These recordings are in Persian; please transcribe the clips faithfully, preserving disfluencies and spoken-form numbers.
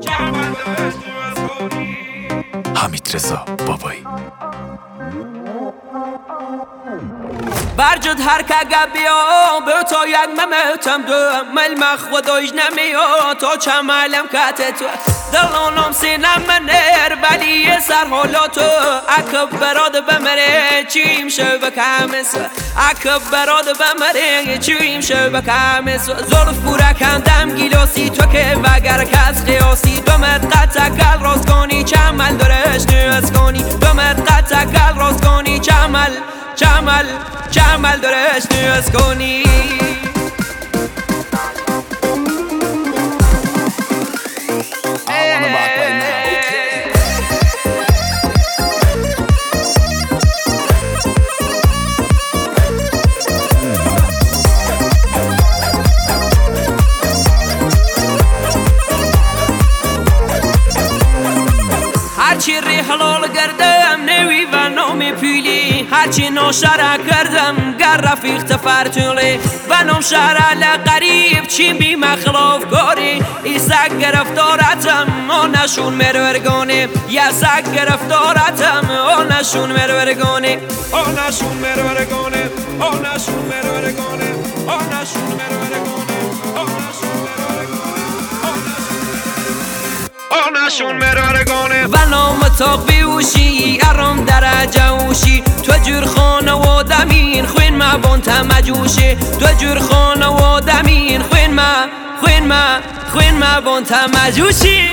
حمید رضا بابایی برجد هر که بیا به تا یک ممتم دو ملمخ خودش نمیاد تا چمالم کت تو دلانم سینم منر ولی سر حالا تو اکب براد بمره چیم شو بکمس اکب براد بمره چیم شو بکمس زلف پورا کندم گیلاسی تو که وگر کس قیاسی دومت قطع کل راست کنی چمل درش نیاز کنی دومت قطع کل راست کنی چمل چمل چمل درش نیاز کنی هرچی ری حلال کردم نوی و نام پیلی هرچی ناشرع کردم گر رفیق تفرتولی و نام شرع لقریب چی بی مخلاف کاری ای سگ گرفتارتم آنشون مرورگانه یا سگ گرفتارتم آنشون مرورگانه آنشون مرورگانه آنشون مرورگانه آنشون مرورگانه آنشون مرارگانه و نام تاق بیوشی ارام درجه اوشی تو جور خانه و دمین خوین ما بانت مجوشی تو جور خانه و دمین خوین ما خوین ما خوین ما بانت مجوشی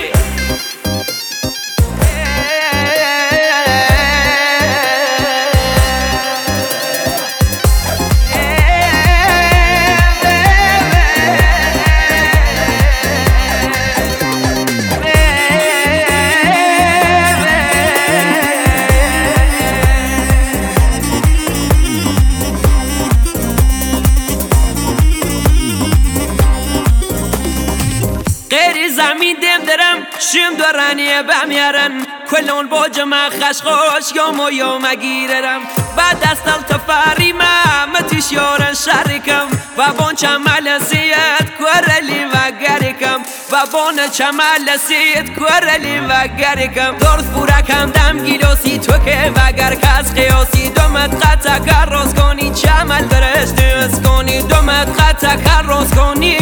زمین دم درم شم دورانیه بمیارن کلون باج ما خشخاش یا ما یا مگیرم بعد دستال تفاری ما متیش یارن شرکم و بان چمال سیت کورلی و گرکم و بان چمال سیت کورلی و گرکم دارت پورا کم دم گیلاسی تو که وگر کس قیاسی دومت قطع کر راست کنی چمال درش نیاز کنی دومت قطع کر راست کنی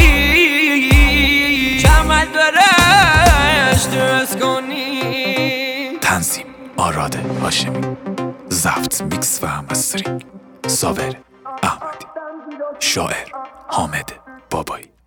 چمال درش نیاز کنی. تنظیم آراد هاشمی، ضبط میکس و مسترینگ ساور احمدی، شاعر حامد بابایی.